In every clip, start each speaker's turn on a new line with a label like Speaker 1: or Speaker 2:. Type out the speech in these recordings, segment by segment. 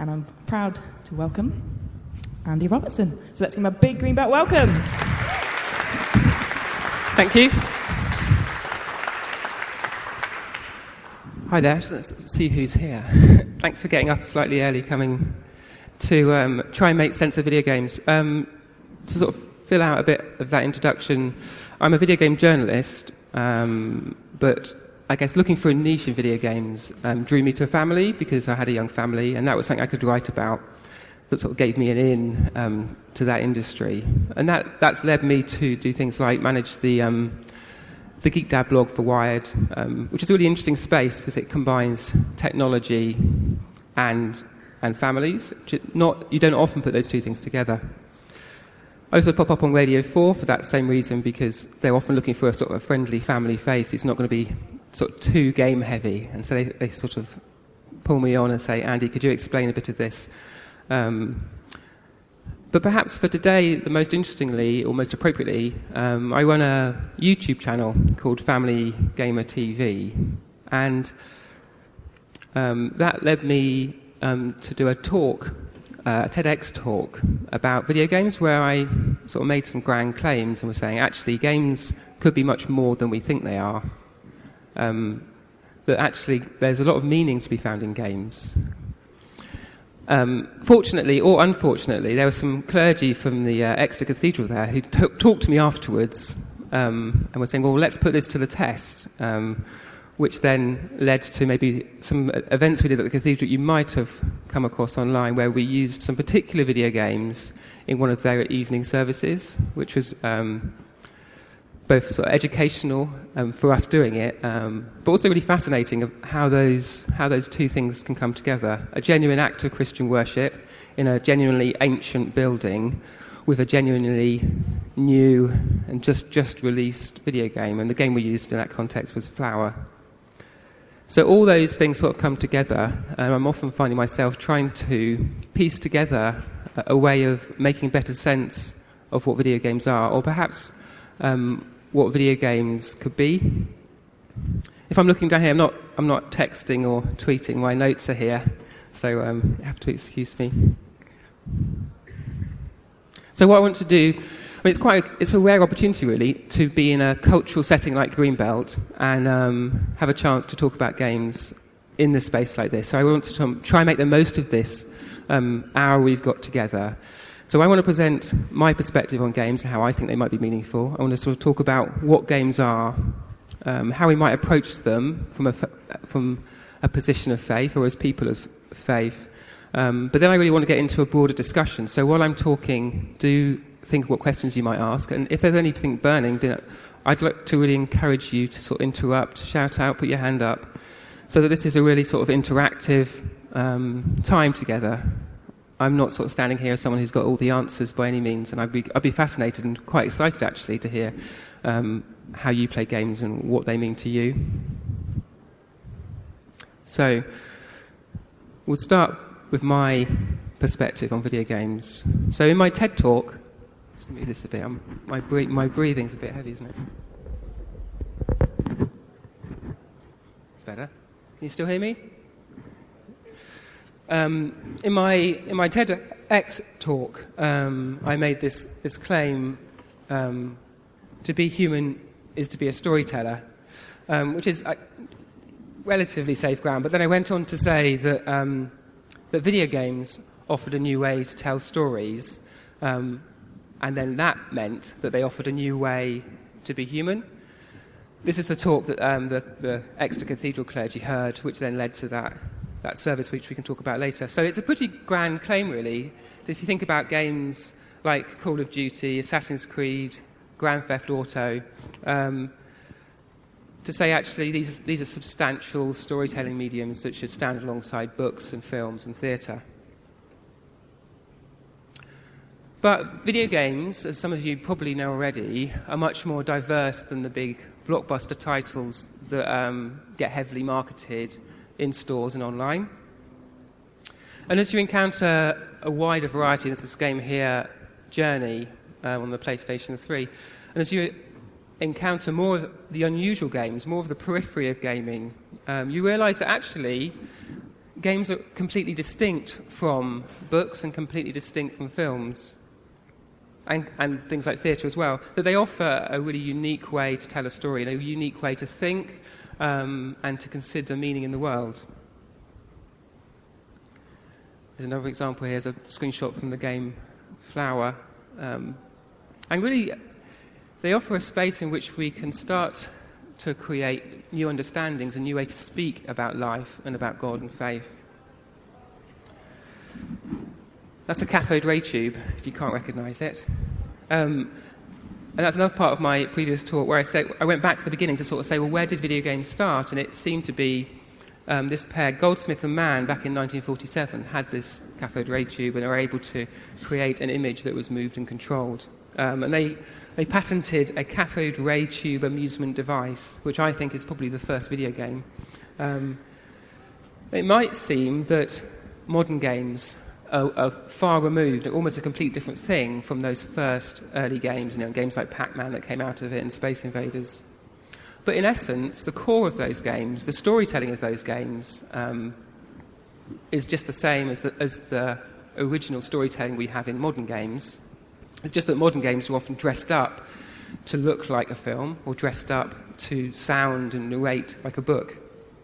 Speaker 1: and I'm proud to welcome Andy Robertson. So let's give him a big green belt welcome.
Speaker 2: Thank you. Hi there, let's see who's here. Thanks for getting up slightly early, coming to try and make sense of video games. To sort of fill out a bit of that introduction, I'm a video game journalist, but I guess looking for a niche in video games drew me to a family because I had a young family, and that was something I could write about that sort of gave me an in to that industry. And that's led me to do things like manage the Geek Dad blog for Wired, which is a really interesting space because it combines technology and families. You don't often put those two things together. I also pop up on Radio 4 for that same reason, because they're often looking for a sort of a friendly family face who's not going to be sort of too game heavy, and so they sort of pull me on and say, Andy, could you explain a bit of this? But perhaps for today, the most interestingly, or most appropriately, I run a YouTube channel called Family Gamer TV, and that led me to do a talk, a TEDx talk about video games, where I sort of made some grand claims and was saying, actually, games could be much more than we think they are. That actually there's a lot of meaning to be found in games. Fortunately or unfortunately, there was some clergy from the Exeter Cathedral there who talked to me afterwards and were saying, well, let's put this to the test, which then led to maybe some events we did at the cathedral you might have come across online, where we used some particular video games in one of their evening services, which was both sort of educational for us doing it, but also really fascinating of how those two things can come together. A genuine act of Christian worship in a genuinely ancient building with a genuinely new and just released video game, and the game we used in that context was Flower. So all those things sort of come together, and I'm often finding myself trying to piece together a way of making better sense of what video games are, or perhaps what video games could be. If I'm looking down here, I'm not texting or tweeting. My notes are here, so you have to excuse me. So what I want to do, it's a rare opportunity really to be in a cultural setting like Greenbelt and have a chance to talk about games in the space like this. So I want to try and make the most of this hour we've got together. So I want to present my perspective on games and how I think they might be meaningful. I want to sort of talk about what games are, how we might approach them from a position of faith or as people of faith. But then I really want to get into a broader discussion. So while I'm talking, do think of what questions you might ask. And if there's anything burning, I'd like to really encourage you to sort of interrupt, shout out, put your hand up, so that this is a really sort of interactive time together. I'm not sort of standing here as someone who's got all the answers by any means, and I'd be fascinated and quite excited actually to hear how you play games and what they mean to you. So we'll start with my perspective on video games. So in my TED talk, just move this a bit. My breathing's a bit heavy, isn't it? It's better. Can you still hear me? In my TEDx talk, I made this claim: to be human is to be a storyteller, which is relatively safe ground. But then I went on to say that that video games offered a new way to tell stories, and then that meant that they offered a new way to be human. This is the talk that the Exeter Cathedral clergy heard, which then led to that service, which we can talk about later. So it's a pretty grand claim, really. If you think about games like Call of Duty, Assassin's Creed, Grand Theft Auto, to say actually these are substantial storytelling mediums that should stand alongside books and films and theatre. But video games, as some of you probably know already, are much more diverse than the big blockbuster titles that get heavily marketed in stores and online. And as you encounter a wider variety, there's this game here, Journey, on the PlayStation 3, and as you encounter more of the unusual games, more of the periphery of gaming, you realise that actually games are completely distinct from books and completely distinct from films, and things like theatre as well, that they offer a really unique way to tell a story and a unique way to think and to consider meaning in the world. There's another example here, is a screenshot from the game Flower. And really, they offer a space in which we can start to create new understandings, a new way to speak about life and about God and faith. That's a cathode ray tube, if you can't recognise it. And that's another part of my previous talk where I went back to the beginning to sort of say, well, where did video games start? And it seemed to be this pair, Goldsmith and Mann, back in 1947, had this cathode ray tube and were able to create an image that was moved and controlled. And they patented a cathode ray tube amusement device, which I think is probably the first video game. It might seem that modern games are far removed, almost a complete different thing from those first early games, games like Pac-Man that came out of it and Space Invaders. But in essence, the core of those games, the storytelling of those games, is just the same as the original storytelling we have in modern games. It's just that modern games are often dressed up to look like a film or dressed up to sound and narrate like a book.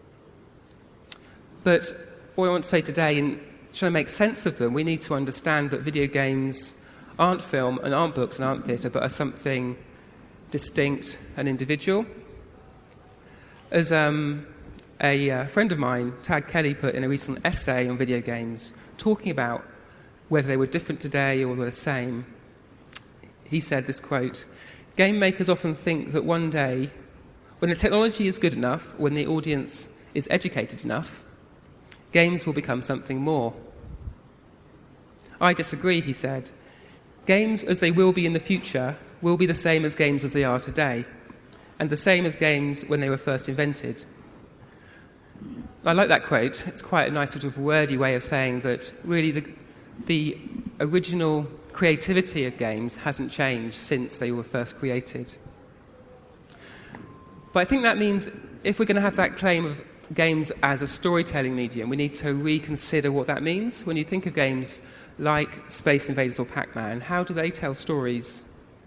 Speaker 2: But what I want to say today, in trying to make sense of them, we need to understand that video games aren't film and aren't books and aren't theatre, but are something distinct and individual. As a friend of mine, Tad Kelly, put in a recent essay on video games, talking about whether they were different today or were the same, he said this quote, "Game makers often think that one day, when the technology is good enough, when the audience is educated enough, games will become something more. I disagree," he said. "Games as they will be in the future will be the same as games as they are today, and the same as games when they were first invented." I like that quote. It's quite a nice sort of wordy way of saying that really the original creativity of games hasn't changed since they were first created. But I think that means if we're going to have that claim of games as a storytelling medium, we need to reconsider what that means. When you think of games like Space Invaders or Pac-Man, how do they tell stories?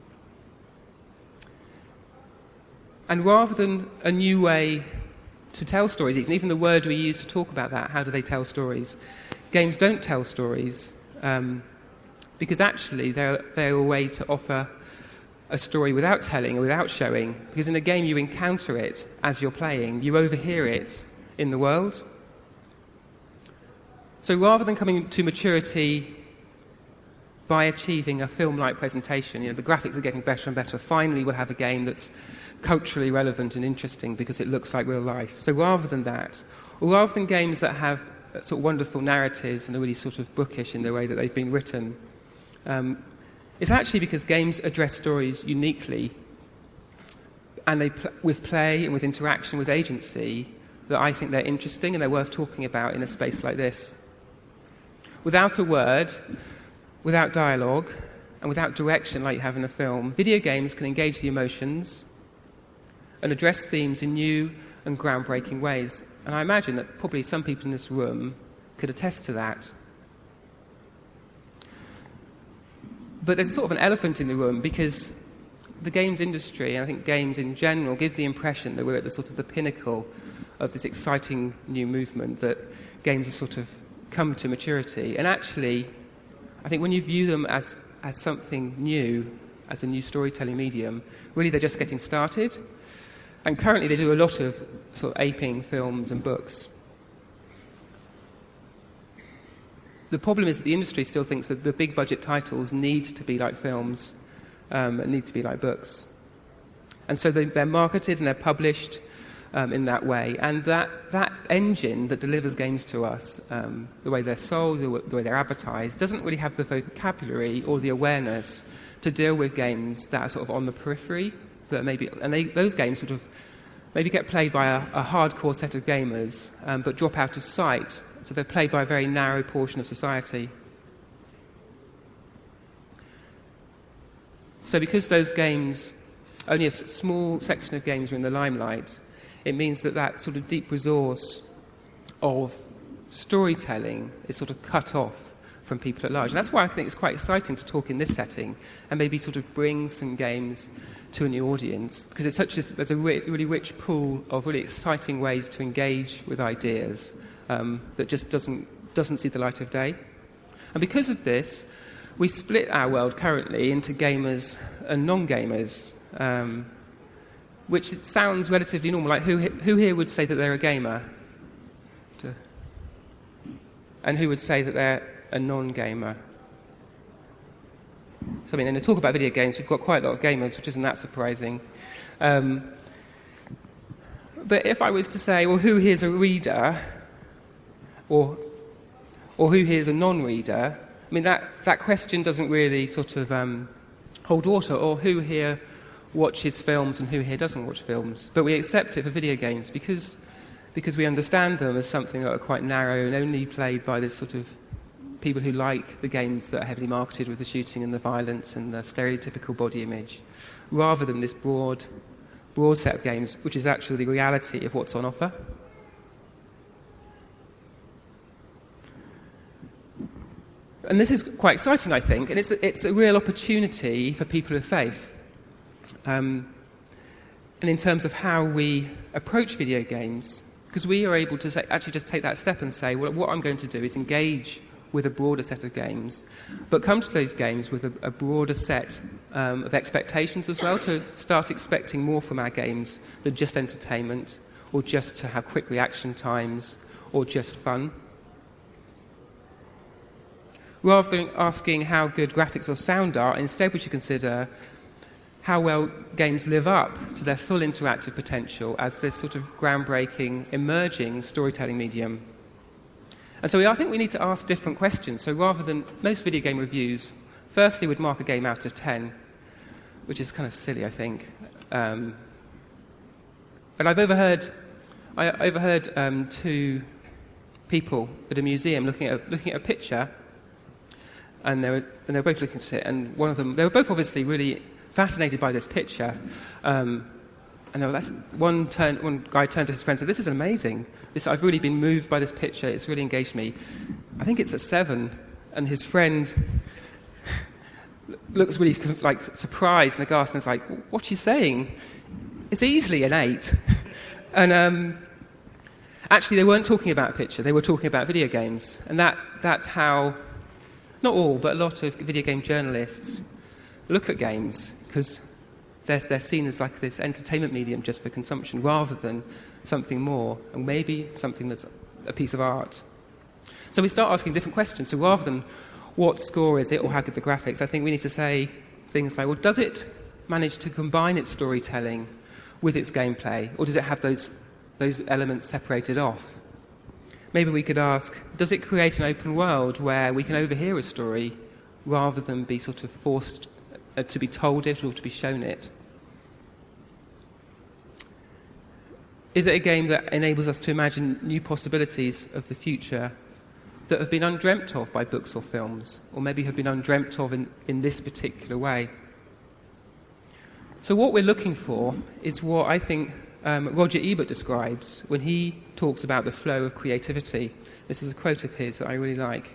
Speaker 2: And rather than a new way to tell stories, even the word we use to talk about that, how do they tell stories? Games don't tell stories because actually they're a way to offer a story without telling or without showing, because in a game you encounter it as you're playing, you overhear it in the world. So rather than coming to maturity by achieving a film-like presentation, the graphics are getting better and better, finally we'll have a game that's culturally relevant and interesting because it looks like real life. So rather than that, or rather than games that have sort of wonderful narratives and are really sort of bookish in the way that they've been written, it's actually because games address stories uniquely and with play and with interaction with agency that I think they're interesting and they're worth talking about in a space like this. Without a word, without dialogue, and without direction like you have in a film, video games can engage the emotions and address themes in new and groundbreaking ways. And I imagine that probably some people in this room could attest to that. But there's sort of an elephant in the room because the games industry, and I think games in general, give the impression that we're at the sort of the pinnacle of this exciting new movement, that games have sort of come to maturity. And actually, I think when you view them as something new, as a new storytelling medium, really they're just getting started. And currently they do a lot of sort of aping films and books. The problem is that the industry still thinks that the big budget titles need to be like films and need to be like books. And so they're marketed and they're published in that way. And that engine that delivers games to us, the way they're sold, the way they're advertised, doesn't really have the vocabulary or the awareness to deal with games that are sort of on the periphery. That maybe, and those games sort of maybe get played by a hardcore set of gamers, but drop out of sight. So they're played by a very narrow portion of society. So because those games, only a small section of games are in the limelight, it means that sort of deep resource of storytelling is sort of cut off from people at large. And that's why I think it's quite exciting to talk in this setting and maybe sort of bring some games to a new audience, because there's a really rich pool of really exciting ways to engage with ideas that just doesn't see the light of day. And because of this, we split our world currently into gamers and non-gamers, which it sounds relatively normal. Like who here would say that they're a gamer? And who would say that they're a non-gamer? So, I mean, in the talk about video games, we've got quite a lot of gamers, which isn't that surprising. But if I was to say, well, who here's a reader, or who here's a non-reader, I mean, that question doesn't really sort of hold water, or who here watches films and who here doesn't watch films. But we accept it for video games because we understand them as something that are quite narrow and only played by this sort of people who like the games that are heavily marketed with the shooting and the violence and the stereotypical body image, rather than this broad set of games, which is actually the reality of what's on offer. And this is quite exciting, I think, and it's a real opportunity for people of faith. And in terms of how we approach video games, because we are able to actually just take that step and say, well, what I'm going to do is engage with a broader set of games, but come to those games with a broader set of expectations as well, to start expecting more from our games than just entertainment, or just to have quick reaction times, or just fun. Rather than asking how good graphics or sound are, instead we should consider how well games live up to their full interactive potential as this sort of groundbreaking, emerging storytelling medium. And so I think we need to ask different questions. So rather than most video game reviews, firstly would mark a game out of 10, which is kind of silly, I think. And I overheard two people at a museum looking at a picture, and they were both looking at it, and one of them, they were both obviously really fascinated by this picture. One guy turned to his friend and said, "This is amazing. I've really been moved by this picture. It's really engaged me. I think it's a 7." And his friend looks really surprised and aghast and is like, "What are you saying? It's easily an 8." And actually, they weren't talking about a picture. They were talking about video games. And that's how, not all, but a lot of video game journalists look at games, because they're seen as like this entertainment medium just for consumption, rather than something more, and maybe something that's a piece of art. So we start asking different questions. So rather than what score is it or how good the graphics, I think we need to say things like, well, does it manage to combine its storytelling with its gameplay, or does it have those elements separated off? Maybe we could ask, does it create an open world where we can overhear a story rather than be sort of forced to be told it or to be shown it? Is it a game that enables us to imagine new possibilities of the future that have been undreamt of by books or films, or maybe have been undreamt of in this particular way? So what we're looking for is what I think Roger Ebert describes when he talks about the flow of creativity. This is a quote of his that I really like.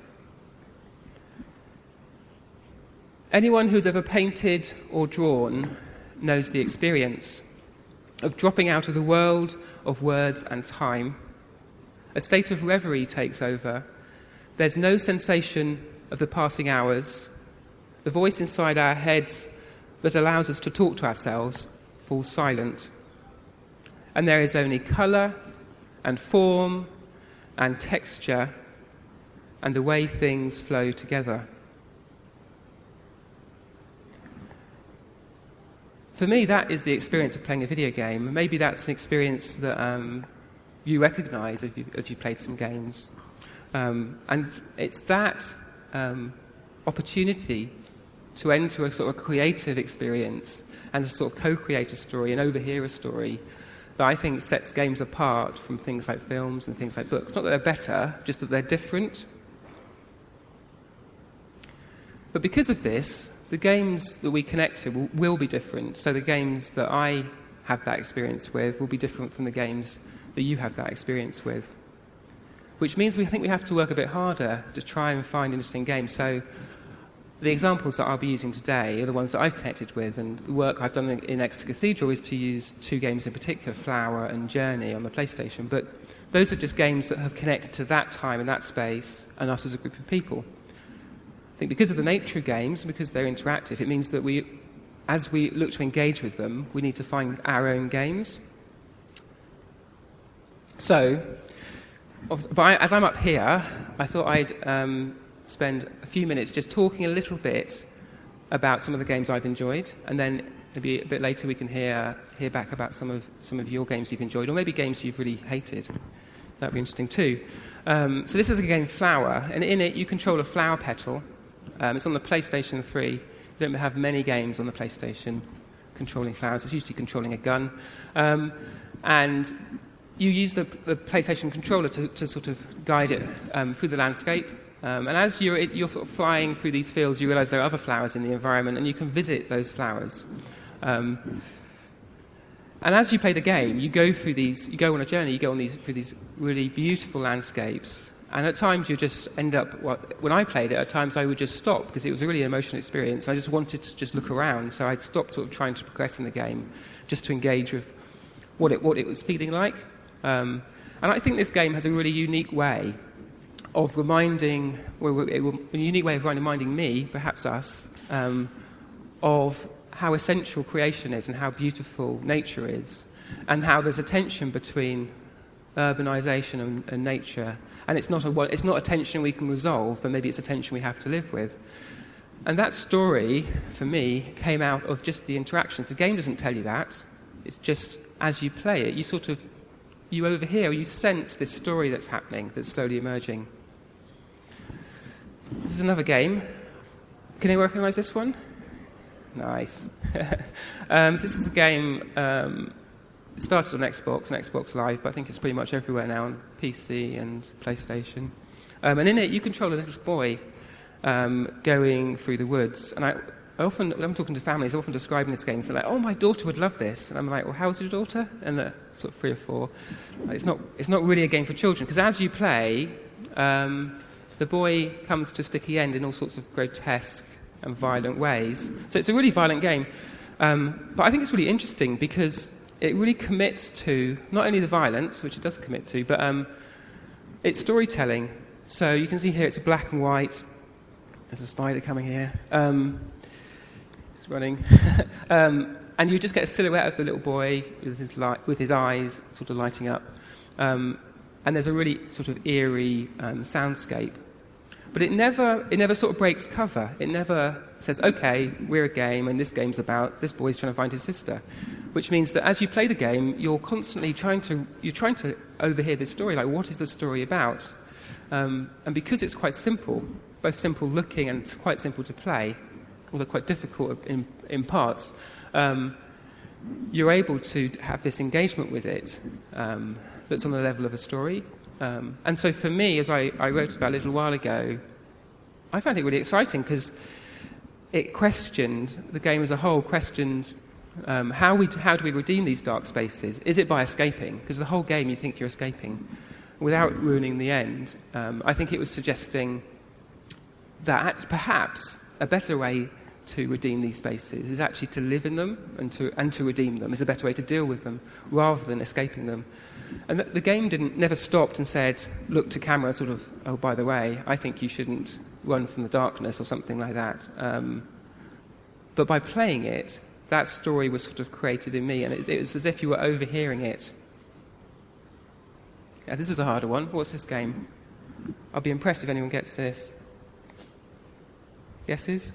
Speaker 2: Anyone who's ever painted or drawn knows the experience of dropping out of the world of words and time. A state of reverie takes over. There's no sensation of the passing hours. The voice inside our heads that allows us to talk to ourselves falls silent. And there is only colour and form and texture and the way things flow together. For me, that is the experience of playing a video game. Maybe that's an experience that you recognise if you played some games. And it's that opportunity to enter a sort of creative experience and to sort of co-create a story and overhear a story that I think sets games apart from things like films and things like books. Not that they're better, just that they're different. But because of this, the games that we connect to will be different. So the games that I have that experience with will be different from the games that you have that experience with. which means we think we have to work a bit harder to try and find interesting games. So the examples that I'll be using today are the ones that I've connected with, and the work I've done in Exeter Cathedral is to use two games in particular, Flower and Journey, on the PlayStation. But those are just games that have connected to that time and that space and us as a group of people. I think because of the nature of games, because they're interactive, it means that as we look to engage with them, we need to find our own games. So, as I'm up here, I thought I'd spend a few minutes just talking a little bit about some of the games I've enjoyed, and then maybe a bit later we can hear back about some of your games you've enjoyed, or maybe games you've really hated. That'd be interesting too. So this is a game, Flower, and in it you control a flower petal. It's on the PlayStation 3. You don't have many games on the PlayStation controlling flowers. It's usually controlling a gun. And you use the PlayStation controller to sort of guide it through the landscape. And as you're sort of flying through these fields, you realise there are other flowers in the environment, and you can visit those flowers. And as you play the game, you go on a journey, you go through these really beautiful landscapes. And at times you just end up, when I played it, at times I would just stop, because it was a really emotional experience. I just wanted to just look around, so I'd stop sort of trying to progress in the game, just to engage with what it was feeling like. And I think this game has a really unique way of reminding me, perhaps us, of how essential creation is and how beautiful nature is, and how there's a tension between urbanisation and nature. And it's not a tension we can resolve, but maybe it's a tension we have to live with. And that story, for me, came out of just the interactions. The game doesn't tell you that. It's just, as you play it, you overhear, you sense this story that's happening, that's slowly emerging. This is another game. Can you recognise this one? Nice. So this is a game, it started on Xbox and Xbox Live, but I think it's pretty much everywhere now on PC and PlayStation. And in it, you control a little boy going through the woods. And when I'm talking to families, I'm often describing this game, so they're like, oh, my daughter would love this. And I'm like, well, how's your daughter? And they're sort of 3 or 4. It's not really a game for children, because as you play, the boy comes to a sticky end in all sorts of grotesque and violent ways. So it's a really violent game. But I think it's really interesting because it really commits to not only the violence, which it does commit to, but it's storytelling. So you can see here it's a black and white. There's a spider coming here. It's running. And you just get a silhouette of the little boy with his eyes sort of lighting up. And there's a really sort of eerie soundscape. But it never sort of breaks cover. It never says, okay, we're a game, and this game's about this boy's trying to find his sister. Which means that as you play the game, you're constantly trying to overhear this story. Like, what is the story about? And because it's quite simple, both simple looking and quite simple to play, although quite difficult in parts, you're able to have this engagement with it that's on the level of a story. And so for me, as I wrote about a little while ago, I found it really exciting because it questioned, the game as a whole questioned how do we redeem these dark spaces? Is it by escaping? Because the whole game you think you're escaping without ruining the end. I think it was suggesting that perhaps a better way to redeem these spaces is actually to live in them, and to redeem them is a better way to deal with them rather than escaping them. And the game never stopped and said, look to camera, sort of, oh, by the way, I think you shouldn't run from the darkness or something like that. But by playing it, that story was sort of created in me, and it was as if you were overhearing it. Yeah, this is a harder one. What's this game? I'll be impressed if anyone gets this. Guesses?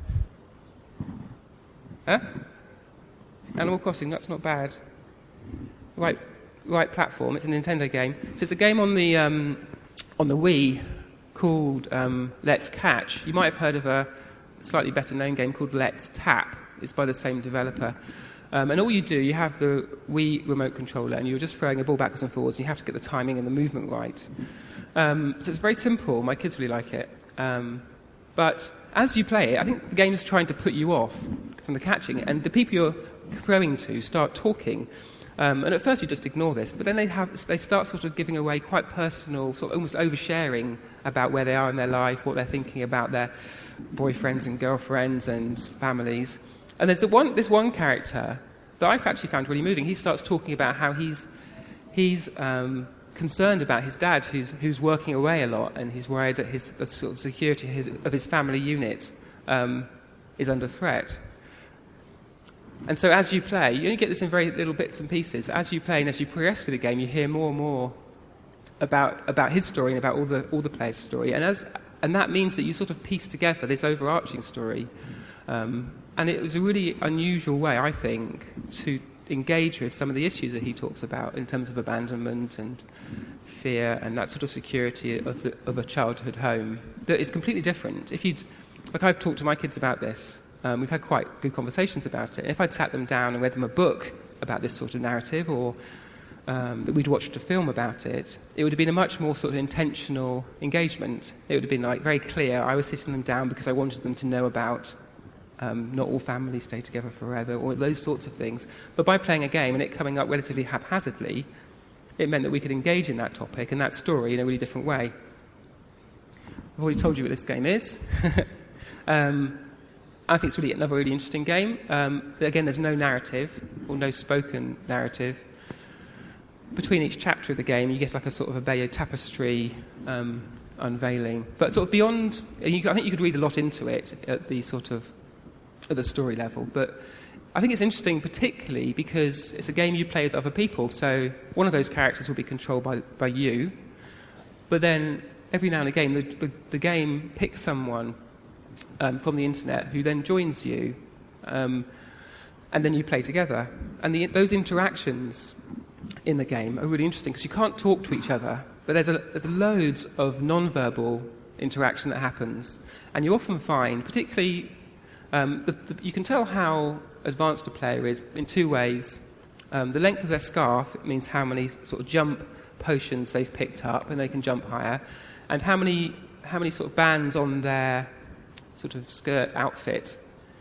Speaker 2: Huh? Animal Crossing, that's not bad. Right platform. It's a Nintendo game. So it's a game on the Wii called Let's Catch. You might have heard of a slightly better known game called Let's Tap. It's by the same developer. And all you do, you have the Wii remote controller, and you're just throwing a ball backwards and forwards, and you have to get the timing and the movement right. So it's very simple. My kids really like it. But as you play it, I think the game is trying to put you off from the catching, and the people you're throwing to start talking. And at first you just ignore this, but then they start sort of giving away quite personal, sort of almost oversharing about where they are in their life, what they're thinking about their boyfriends and girlfriends and families. And there's this one character that I've actually found really moving. He starts talking about how he's concerned about his dad, who's working away a lot, and he's worried that the sort of security of his family unit is under threat. And so as you play, you only get this in very little bits and pieces. As you play and as you progress through the game, you hear more and more about his story and about all the players' story. And that means that you sort of piece together this overarching story. And it was a really unusual way, I think, to engage with some of the issues that he talks about in terms of abandonment and fear and that sort of security of a childhood home that is completely different. I've talked to my kids about this. We've had quite good conversations about it. And if I'd sat them down and read them a book about this sort of narrative, or that we'd watched a film about it, it would have been a much more sort of intentional engagement. It would have been very clear. I was sitting them down because I wanted them to know about not all families stay together forever, or those sorts of things. But by playing a game and it coming up relatively haphazardly, it meant that we could engage in that topic and that story in a really different way. I've already told you what this game is. I think it's really another really interesting game. Again, there's no narrative or no spoken narrative. Between each chapter of the game, you get like a sort of a Bayeux tapestry unveiling. But sort of beyond, I think you could read a lot into it at the story level. But I think it's interesting, particularly because it's a game you play with other people. So one of those characters will be controlled by you. But then every now and again, the game picks someone from the internet who then joins you, and then you play together. And those interactions in the game are really interesting because you can't talk to each other, but there's loads of non-verbal interaction that happens. And you often find, particularly, you can tell how advanced a player is in two ways. The length of their scarf means how many sort of jump potions they've picked up, and they can jump higher, and how many sort of bands on their sort of skirt outfit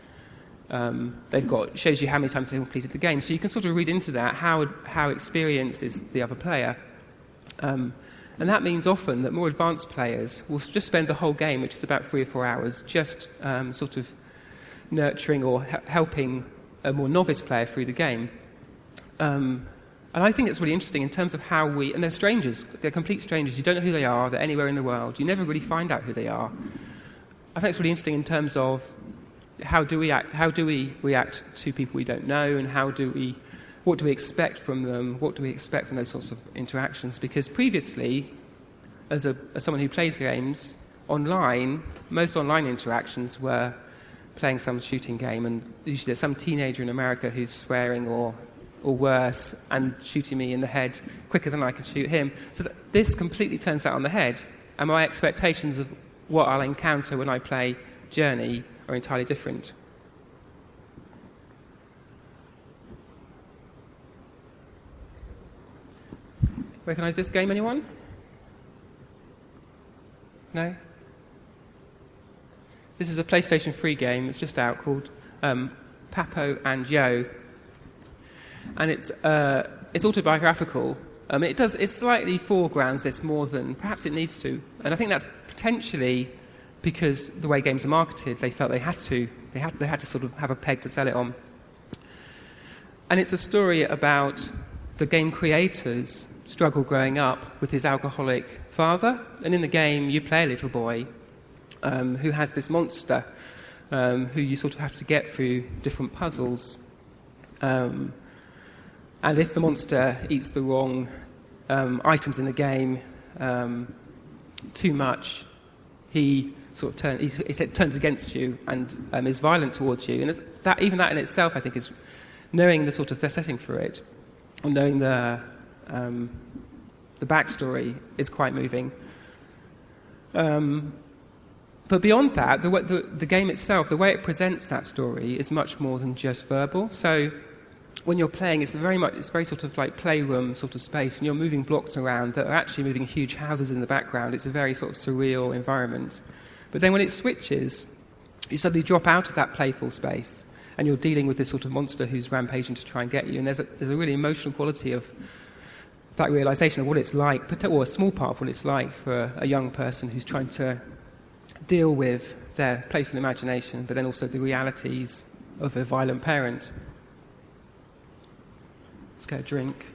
Speaker 2: they've got. Shows you how many times they've completed the game. So you can sort of read into that how experienced is the other player. And that means often that more advanced players will just spend the whole game, which is about 3 or 4 hours, just sort of nurturing or helping a more novice player through the game. And I think it's really interesting in terms of how and they're strangers, they're complete strangers. You don't know who they are, they're anywhere in the world. You never really find out who they are. I think it's really interesting in terms of how do we react to people we don't know, and what do we expect from them, what do we expect from those sorts of interactions? Because previously, as someone who plays games online, most online interactions were playing some shooting game, and usually there's some teenager in America who's swearing or worse and shooting me in the head quicker than I can shoot him. So this completely turns that on the head, and my expectations of what I'll encounter when I play Journey are entirely different. Recognise this game, anyone? No? This is a PlayStation 3 game that's just out called Papo and Yo. And it's autobiographical. It slightly foregrounds this more than perhaps it needs to. And I think that's potentially because the way games are marketed, they felt they had to sort of have a peg to sell it on. And it's a story about the game creator's struggle growing up with his alcoholic father. And in the game, you play a little boy who has this monster who you sort of have to get through different puzzles. And if the monster eats the wrong items in the game too much, he sort of turns against you and is violent towards you. And even that in itself, I think, is knowing the sort of the setting for it, or knowing the backstory is quite moving. But beyond that, the game itself, the way it presents that story is much more than just verbal. So when you're playing, it's very sort of like playroom sort of space, and you're moving blocks around that are actually moving huge houses in the background. It's a very sort of surreal environment. But then when it switches, you suddenly drop out of that playful space, and you're dealing with this sort of monster who's rampaging to try and get you. And there's a really emotional quality of that realization of what it's like, or a small part of what it's like for a young person who's trying to deal with their playful imagination, but then also the realities of a violent parent. Let's get a drink.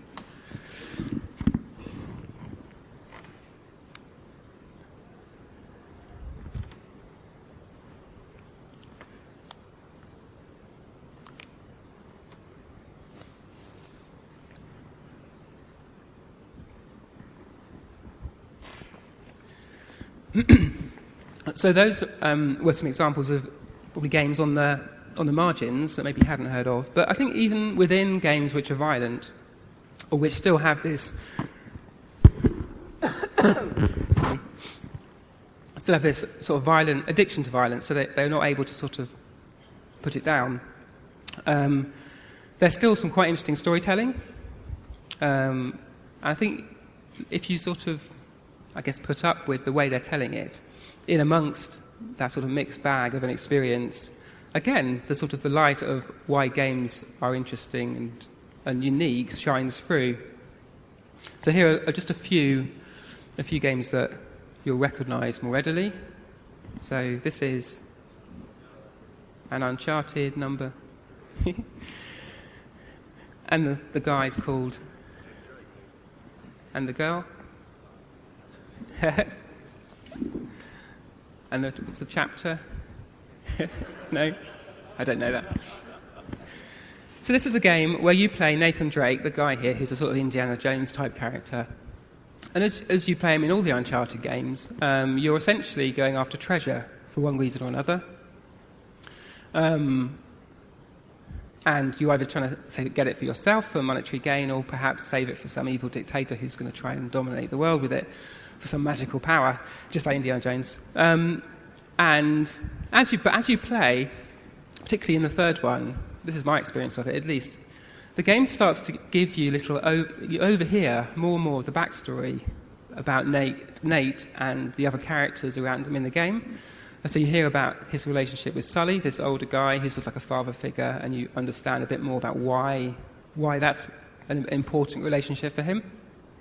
Speaker 2: So those were some examples of probably games on the margins that maybe you hadn't heard of. But I think even within games which are violent, or which still have this sort of violent addiction to violence, so they're not able to sort of put it down. There's still some quite interesting storytelling. I think if you sort of, I guess, put up with the way they're telling it, in amongst that sort of mixed bag of an experience, again, the sort of the light of why games are interesting and unique shines through. So here are just a few games that you'll recognise more readily. So this is an Uncharted number. And the guy's called... And the girl? And it's a chapter? No? I don't know that. So this is a game where you play Nathan Drake, the guy here, who's a sort of Indiana Jones type character. And as you play him in all the Uncharted games, you're essentially going after treasure for one reason or another. And you're either trying to get it for yourself for monetary gain, or perhaps save it for some evil dictator who's going to try and dominate the world with it for some magical power, just like Indiana Jones. And as you play, particularly in the third one, this is my experience of it at least, the game starts to give you you overhear more and more of the backstory about Nate and the other characters around him in the game. And so you hear about his relationship with Sully, this older guy who's sort of like a father figure, and you understand a bit more about why that's an important relationship for him.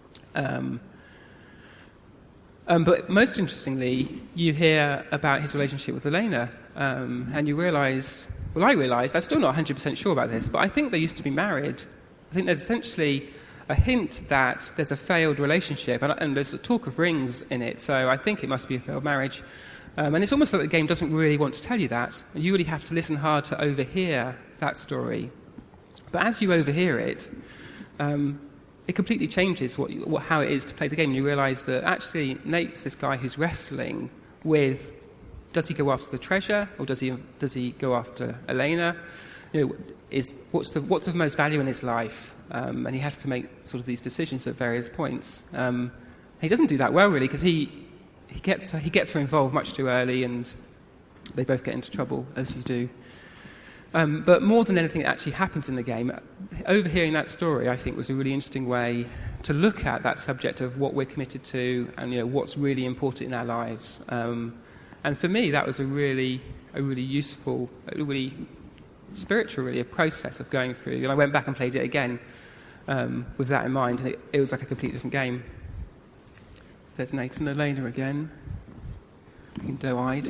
Speaker 2: But most interestingly, you hear about his relationship with Elena, and you realise, well, I realised, I'm still not 100% sure about this, but I think they used to be married. I think there's essentially a hint that there's a failed relationship, and there's a talk of rings in it, so I think it must be a failed marriage. And it's almost like the game doesn't really want to tell you that. You really have to listen hard to overhear that story. But as you overhear it, it completely changes how it is to play the game. You realise that actually Nate's this guy who's wrestling with, does he go after the treasure, or does he go after Elena? What's of most value in his life? And he has to make sort of these decisions at various points. He doesn't do that well, really, because he gets her involved much too early, and they both get into trouble, as you do. But more than anything that actually happens in the game, overhearing that story, I think, was a really interesting way to look at that subject of what we're committed to and what's really important in our lives. And for me, that was a really useful, a really spiritual, really a process of going through. And I went back and played it again with that in mind, and it was like a completely different game. So there's Nate and Elena again, looking doe-eyed.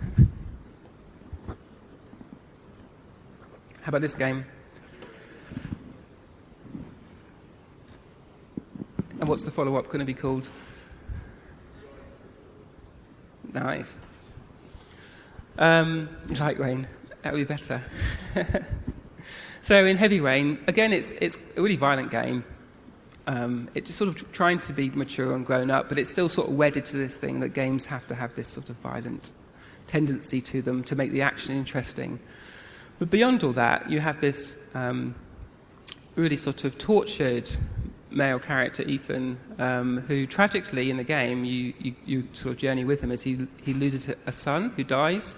Speaker 2: How about this game? And what's the follow-up going to be called? Nice. Light Rain. That would be better. So in Heavy Rain, again, it's a really violent game. It's just sort of trying to be mature and grown up, but it's still sort of wedded to this thing that games have to have this sort of violent tendency to them to make the action interesting. But beyond all that, you have this really sort of tortured male character, Ethan, who tragically in the game, you sort of journey with him as he loses a son who dies.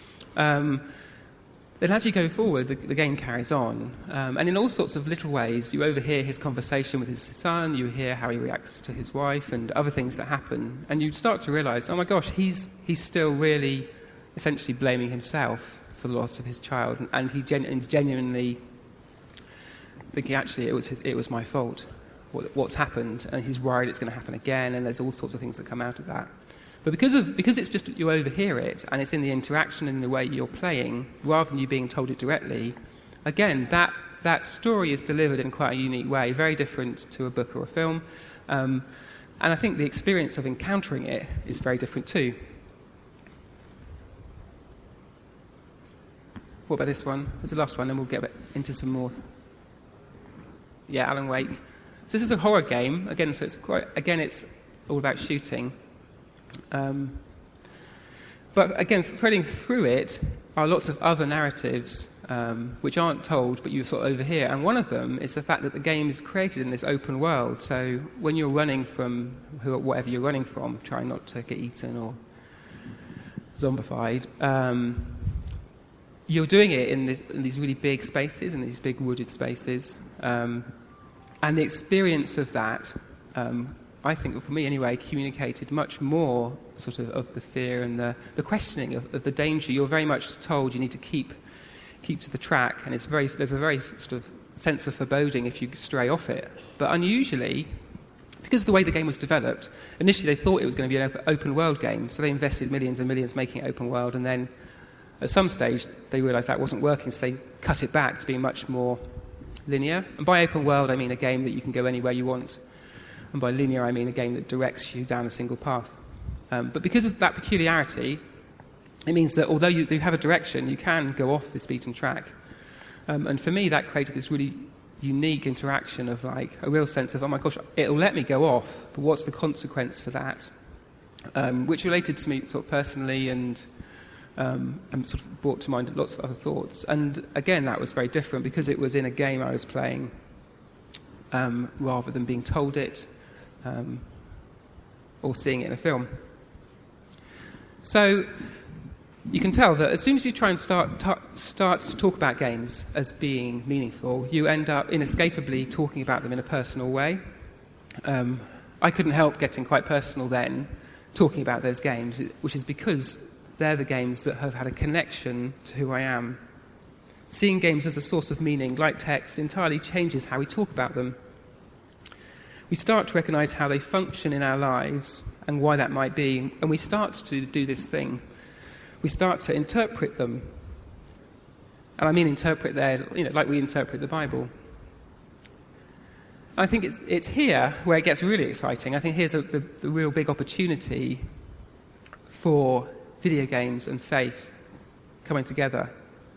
Speaker 2: Then as you go forward, the game carries on. And in all sorts of little ways, you overhear his conversation with his son, you hear how he reacts to his wife and other things that happen. And you start to realise, oh my gosh, he's still really essentially blaming himself for the loss of his child, and he's genuinely thinking, actually, it was my fault, what's happened, and he's worried it's going to happen again, and there's all sorts of things that come out of that. But because it's just you overhear it, and it's in the interaction and the way you're playing, rather than you being told it directly, again, that story is delivered in quite a unique way, very different to a book or a film. And I think the experience of encountering it is very different too. What about this one? There's the last one, then we'll get into some more. Yeah, Alan Wake. So this is a horror game. Again, it's all about shooting. But again, threading through it are lots of other narratives which aren't told, but you sort of overhear. And one of them is the fact that the game is created in this open world. So when you're running from whatever you're running from, trying not to get eaten or zombified, you're doing it in these really big spaces, in these big wooded spaces. And the experience of that, I think, for me anyway, communicated much more sort of the fear and the questioning of the danger. You're very much told you need to keep to the track, and there's a very sort of sense of foreboding if you stray off it. But unusually, because of the way the game was developed, initially they thought it was going to be an open world game, so they invested millions and millions making it open world, and then at some stage they realised that wasn't working, so they cut it back to being much more linear. And by open world I mean a game that you can go anywhere you want, and by linear I mean a game that directs you down a single path. But because of that peculiarity, it means that although you have a direction, you can go off this beaten track. And for me, that created this really unique interaction of like a real sense of, oh my gosh, it'll let me go off, but what's the consequence for that? Which related to me sort of personally and sort of brought to mind lots of other thoughts. And again, that was very different because it was in a game I was playing rather than being told it or seeing it in a film. So you can tell that as soon as you try and start to talk about games as being meaningful, you end up inescapably talking about them in a personal way. I couldn't help getting quite personal then, talking about those games, which is because they're the games that have had a connection to who I am. Seeing games as a source of meaning, like text, entirely changes how we talk about them. We start to recognise how they function in our lives and why that might be, and we start to do this thing. We start to interpret them. And I mean interpret there, like we interpret the Bible. I think it's here where it gets really exciting. I think here's the real big opportunity for video games and faith coming together.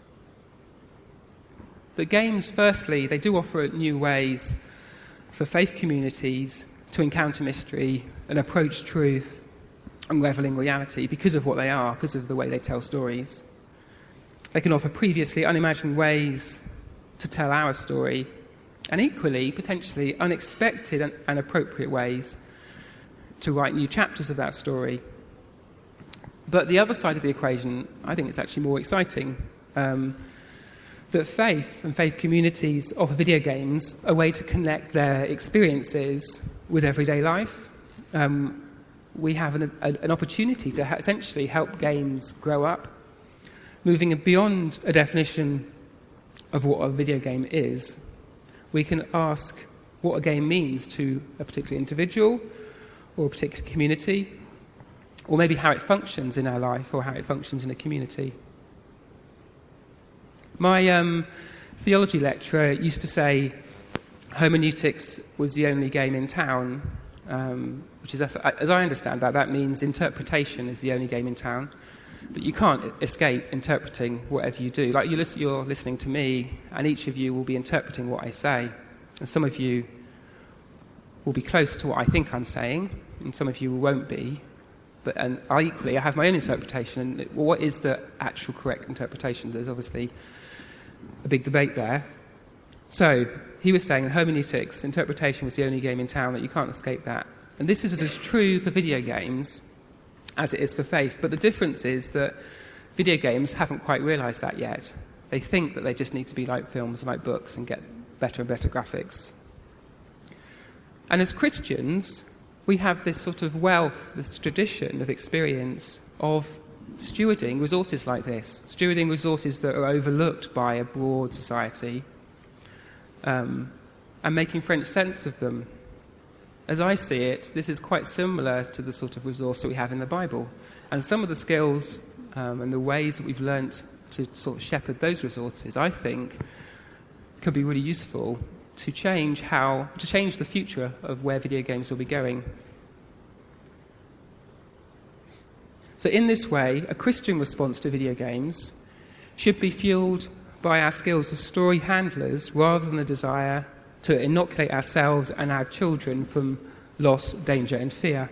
Speaker 2: The games, firstly, they do offer new ways for faith communities to encounter mystery and approach truth and revel in reality because of what they are, because of the way they tell stories. They can offer previously unimagined ways to tell our story, and equally, potentially, unexpected and appropriate ways to write new chapters of that story. But the other side of the equation, I think it's actually more exciting, that faith and faith communities offer video games a way to connect their experiences with everyday life. We have an opportunity to essentially help games grow up, moving beyond a definition of what a video game is. We can ask what a game means to a particular individual or a particular community, or maybe how it functions in our life or how it functions in a community. My theology lecturer used to say hermeneutics was the only game in town, which is, as I understand that means interpretation is the only game in town. But you can't escape interpreting whatever you do. Like you're listening to me, and each of you will be interpreting what I say. And some of you will be close to what I think I'm saying, and some of you won't be. And I have my own interpretation. And what is the actual correct interpretation? There's obviously a big debate there. So he was saying in hermeneutics, interpretation was the only game in town, that you can't escape that. And this is as true for video games as it is for faith. But the difference is that video games haven't quite realised that yet. They think that they just need to be like films and like books and get better and better graphics. And as Christians, we have this sort of wealth, this tradition of experience of stewarding resources like this, stewarding resources that are overlooked by a broad society, and making French sense of them. As I see it, this is quite similar to the sort of resource that we have in the Bible. And some of the skills and the ways that we've learnt to sort of shepherd those resources, I think, could be really useful to change the future of where video games will be going. So in this way, a Christian response to video games should be fueled by our skills as story handlers rather than a desire to inoculate ourselves and our children from loss, danger and fear.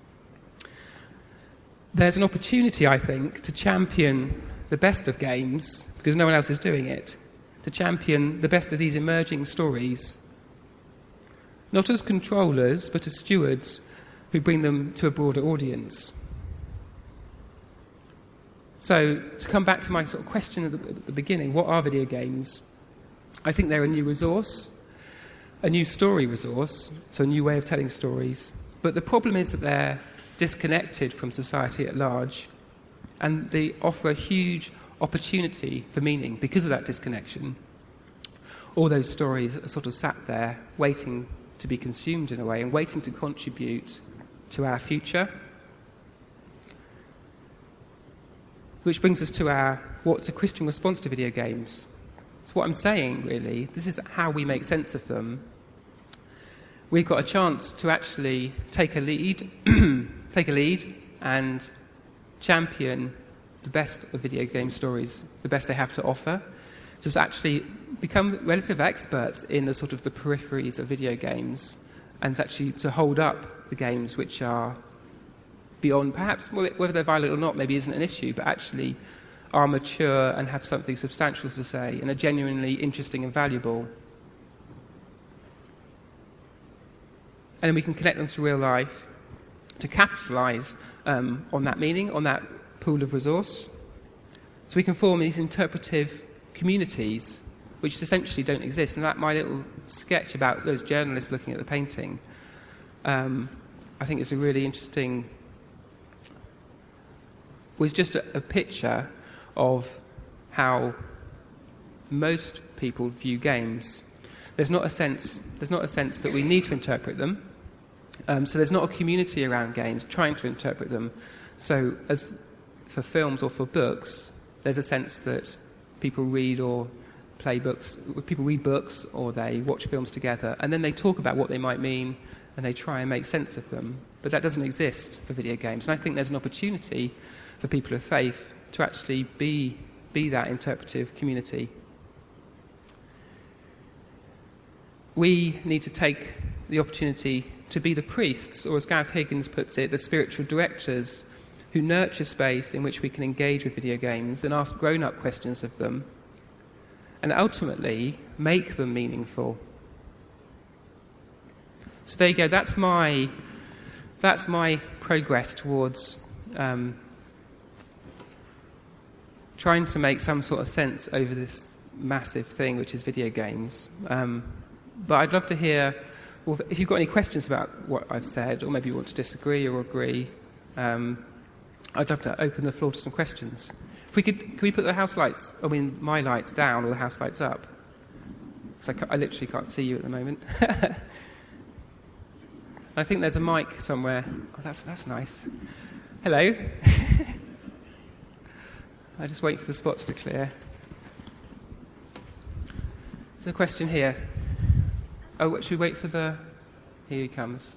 Speaker 2: There's an opportunity, I think, to champion the best of games, because no one else is doing it, to champion the best of these emerging stories, not as controllers, but as stewards who bring them to a broader audience. So, to come back to my sort of question at the beginning, what are video games? I think they're a new resource, a new story resource, so a new way of telling stories. But the problem is that they're disconnected from society at large, and they offer a huge opportunity for meaning because of that disconnection. All those stories are sort of sat there waiting to be consumed in a way and waiting to contribute to our future. Which brings us to what's a Christian response to video games. So what I'm saying, really, this is how we make sense of them. We've got a chance to actually take a lead and champion the best of video game stories, the best they have to offer. Just actually become relative experts in the sort of the peripheries of video games, and actually to hold up the games which are beyond, perhaps whether they're violent or not maybe isn't an issue, but actually are mature and have something substantial to say and are genuinely interesting and valuable. And then we can connect them to real life to capitalise on that meaning, on that pool of resource. So we can form these interpretive communities which essentially don't exist. And that my little sketch about those journalists looking at the painting, I think is a really interesting, was just a picture of how most people view games. There's not a sense that we need to interpret them. So there's not a community around games trying to interpret them. So as for films or for books, there's a sense that people read or play books, people read books or they watch films together, and then they talk about what they might mean and they try and make sense of them. But that doesn't exist for video games. And I think there's an opportunity for people of faith to actually be that interpretive community. We need to take the opportunity to be the priests, or as Gareth Higgins puts it, the spiritual directors who nurture space in which we can engage with video games and ask grown-up questions of them, and ultimately make them meaningful. So there you go. That's my progress towards trying to make some sort of sense over this massive thing, which is video games. But I'd love to hear, well, if you've got any questions about what I've said, or maybe you want to disagree or agree, I'd love to open the floor to some questions. If we could we put the house lights, my lights down or the house lights up? Because I literally can't see you at the moment. I think there's a mic somewhere. Oh, that's nice. Hello. I just wait for the spots to clear. There's a question here. Oh, should we wait for the... Here he comes.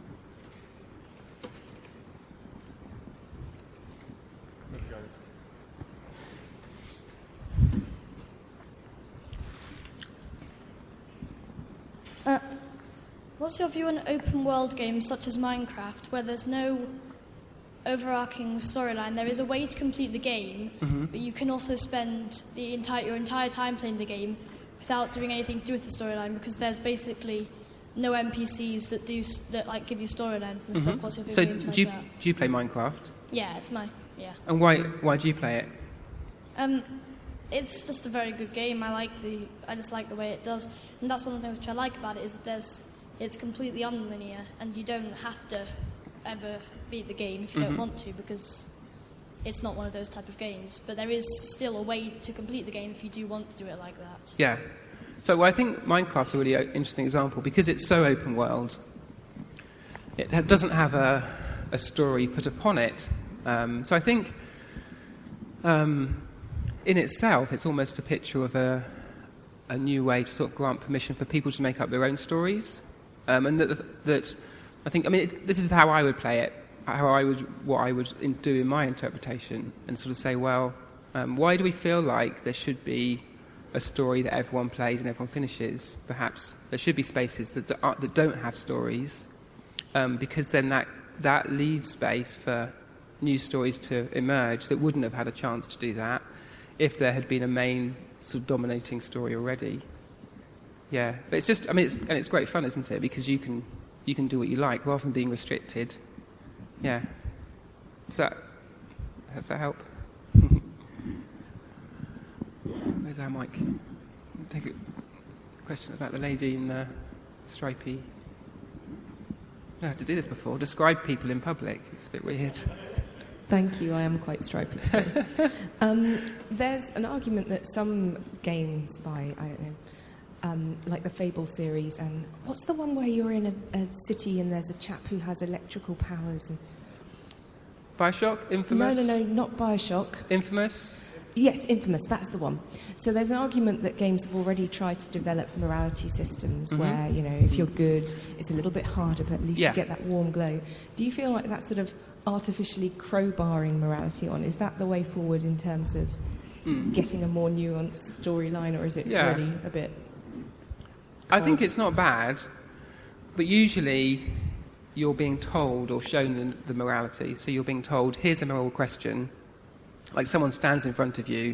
Speaker 3: What's your view on open world games such as Minecraft, where there's no overarching storyline? There is a way to complete the game, but you can also spend your entire time playing the game without doing anything to do with the storyline, because there's basically no NPCs that give you storylines and stuff. What's your view on games like that?
Speaker 2: Do you play Minecraft?
Speaker 3: Yeah, it's mine. Yeah.
Speaker 2: And why do you play it?
Speaker 3: It's just a very good game. I just like the way it does, and that's one of the things which I like about it, is it's completely unlinear, and you don't have to ever beat the game if you don't want to, because it's not one of those type of games. But there is still a way to complete the game if you do want to do it like that.
Speaker 2: Yeah. So I think Minecraft's a really interesting example because it's so open world. It doesn't have a story put upon it. So I think in itself it's almost a picture of a new way to sort of grant permission for people to make up their own stories. And that I think, this is how I would play it, what I would do in my interpretation, and sort of say, well, why do we feel like there should be a story that everyone plays and everyone finishes? Perhaps there should be spaces that don't have stories, because then that leaves space for new stories to emerge that wouldn't have had a chance to do that if there had been a main sort of dominating story already. Yeah, but it's just, it's great fun, isn't it? Because you can do what you like rather than being restricted. Yeah. Does that help? Where's our mic? Take a question about the lady in the stripy. I have to do this before. Describe people in public. It's a bit weird.
Speaker 4: Thank you. I am quite stripy today. There's an argument that some games by, I don't know, like the Fable series, and what's the one where you're in a city and there's a chap who has electrical powers?
Speaker 2: Bioshock? Infamous?
Speaker 4: No, not Bioshock.
Speaker 2: Infamous?
Speaker 4: Yes, Infamous, that's the one. So there's an argument that games have already tried to develop morality systems where, if you're good, it's a little bit harder, but at least you get that warm glow. Do you feel like that's sort of artificially crowbarring morality on? Is that the way forward in terms of getting a more nuanced storyline, or is it really a bit...
Speaker 2: I think it's not bad, but usually you're being told or shown the morality. So you're being told, here's a moral question, like someone stands in front of you,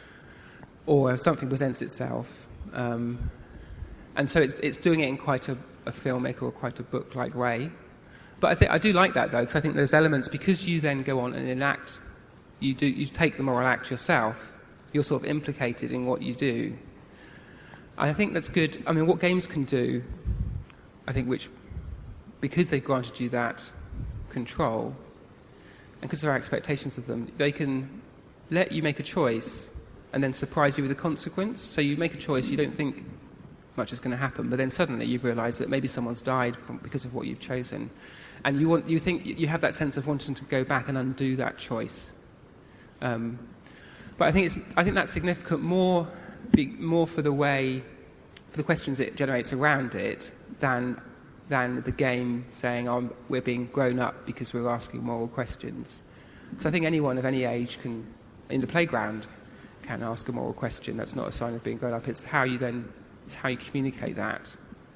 Speaker 2: or something presents itself. And so it's doing it in quite a filmic or quite a book-like way. But I do like that, though, because I think there's elements, because you then go on and enact, you take the moral act yourself, you're sort of implicated in what you do. I think that's good. What games can do, I think, because they've granted you that control, and because of our expectations of them, they can let you make a choice and then surprise you with a consequence. So you make a choice, you don't think much is going to happen, but then suddenly you've realised that maybe someone's died because of what you've chosen. And you think you have that sense of wanting to go back and undo that choice. But I think that's significant more for the questions it generates around it than the game saying, we're being grown up because we're asking moral questions. So I think anyone of any age in the playground can ask a moral question. That's not a sign of being grown up. It's how you communicate that.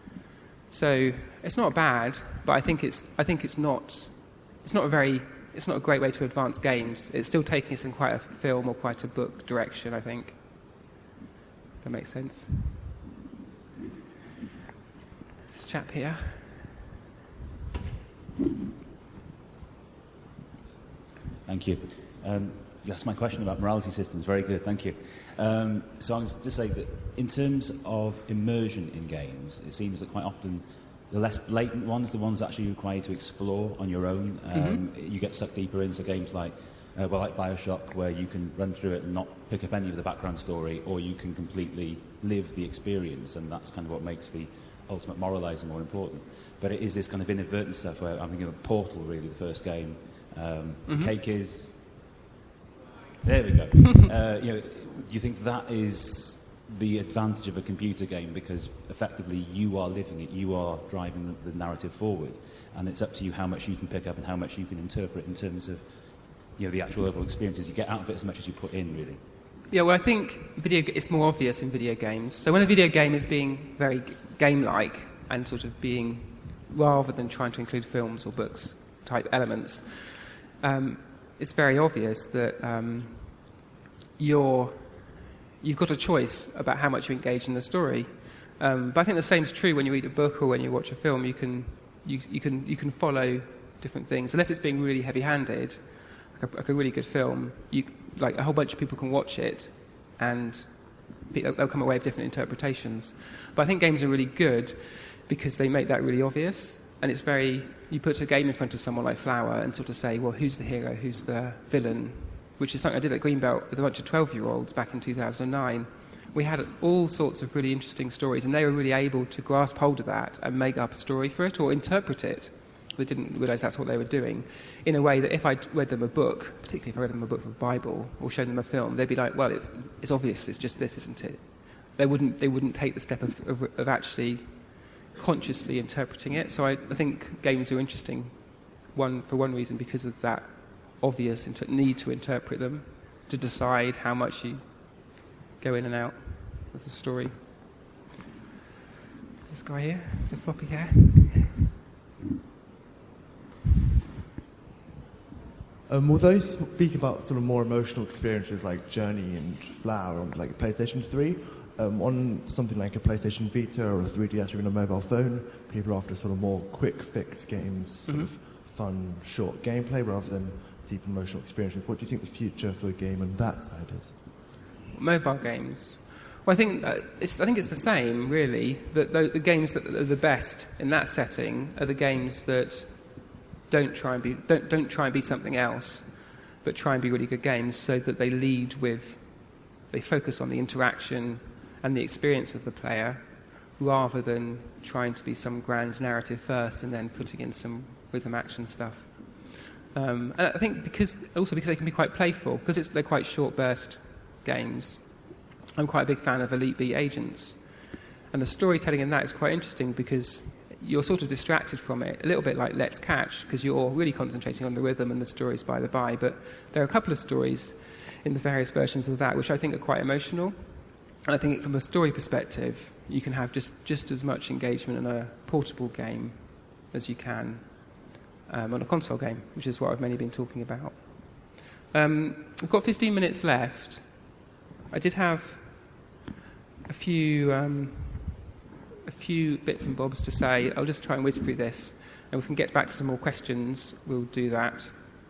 Speaker 2: So it's not bad, but I think it's not a great way to advance games. It's still taking us in quite a film or quite a book direction, I think. That makes sense. This chap here.
Speaker 5: Thank you. You asked my question about morality systems. Very good, thank you. So I was just saying that in terms of immersion in games, it seems that quite often the less blatant ones, the ones that actually require you to explore on your own, you get sucked deeper into games like Bioshock, where you can run through it and not pick up any of the background story, or you can completely live the experience, and that's kind of what makes the ultimate moralising more important. But it is this kind of inadvertent stuff where I'm thinking of Portal, really, the first game. Cake is... There we go. Do you think that is the advantage of a computer game, because effectively you are living it, you are driving the narrative forward, and it's up to you how much you can pick up and how much you can interpret in terms of the actual overall experiences. You get out of it as much as you put in, really.
Speaker 2: Yeah, well, I think it's more obvious in video games. So when a video game is being very game-like and sort of being, rather than trying to include films or books type elements, it's very obvious that you've got a choice about how much you engage in the story. But I think the same is true when you read a book or when you watch a film. You can follow different things, unless it's being really heavy-handed. Like a really good film, like a whole bunch of people can watch it, and they'll come away with different interpretations. But I think games are really good because they make that really obvious, and you put a game in front of someone like Flower and sort of say, well, who's the hero, who's the villain, which is something I did at Greenbelt with a bunch of 12-year-olds back in 2009. We had all sorts of really interesting stories, and they were really able to grasp hold of that and make up a story for it or interpret it. They didn't realise that's what they were doing, in a way that if I read them a book, particularly if I read them a book from the Bible or showed them a film, they'd be like, well, it's obvious, it's just this, isn't it? They wouldn't take the step of actually consciously interpreting it. So I think games are interesting, for one reason, because of that obvious need to interpret them, to decide how much you go in and out of the story. This guy here, with the floppy hair.
Speaker 6: Will those speak about sort of more emotional experiences like Journey and Flower on like PlayStation 3? On something like a PlayStation Vita or a 3DS or even a mobile phone, people are after sort of more quick fix games, sort of fun, short gameplay rather than deep emotional experiences. What do you think the future for the game on that side is?
Speaker 2: Mobile games. Well, I think it's the same, really. That the games that are the best in that setting are the games that don't try and be something else, but try and be really good games, so that they focus on the interaction and the experience of the player, rather than trying to be some grand narrative first and then putting in some rhythm action stuff. And I think because they can be quite playful, because they're quite short burst games. I'm quite a big fan of Elite Beat Agents, and the storytelling in that is quite interesting because you're sort of distracted from it, a little bit like Let's Catch, because you're really concentrating on the rhythm and the stories by the by. But there are a couple of stories in the various versions of that which I think are quite emotional. And I think from a story perspective, you can have just as much engagement in a portable game as you can on a console game, which is what I've mainly been talking about. We've got 15 minutes left. I did have a few bits and bobs to say. I'll just try and whiz through this, and we can get back to some more questions. We'll do that.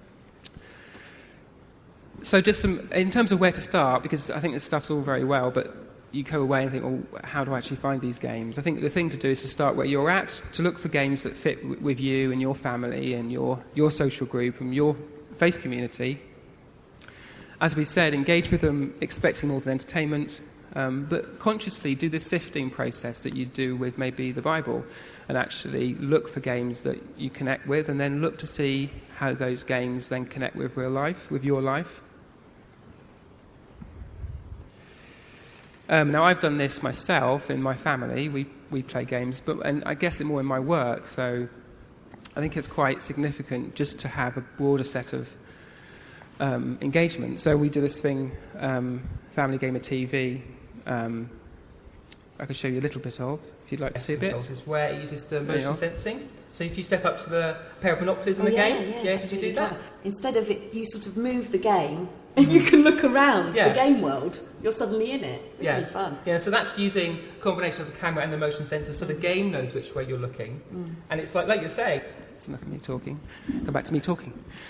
Speaker 2: So just in terms of where to start, because I think this stuff's all very well, but you go away and think, well, how do I actually find these games? I think the thing to do is to start where you're at, to look for games that fit with you and your family and your social group and your faith community. As we said, engage with them expecting more than entertainment, but consciously do the sifting process that you do with maybe the Bible, and actually look for games that you connect with, and then look to see how those games then connect with real life, with your life. Now, I've done this myself in my family. We play games, and I guess more in my work, so I think it's quite significant just to have a broader set of engagement. So we do this thing, Family Gamer TV. I can show you a little bit of, if you'd like to see a bit. This is where it uses the motion sensing. So if you step up to the pair of binoculars in the game, did you do that?
Speaker 7: Instead of it, you sort of move the game and you can look around the game world. You're suddenly in it. It's really fun.
Speaker 2: Yeah, so that's using a combination of the camera and the motion sensor, so the game knows which way you're looking. And it's like you're saying, it's enough of me talking. Come back to me talking.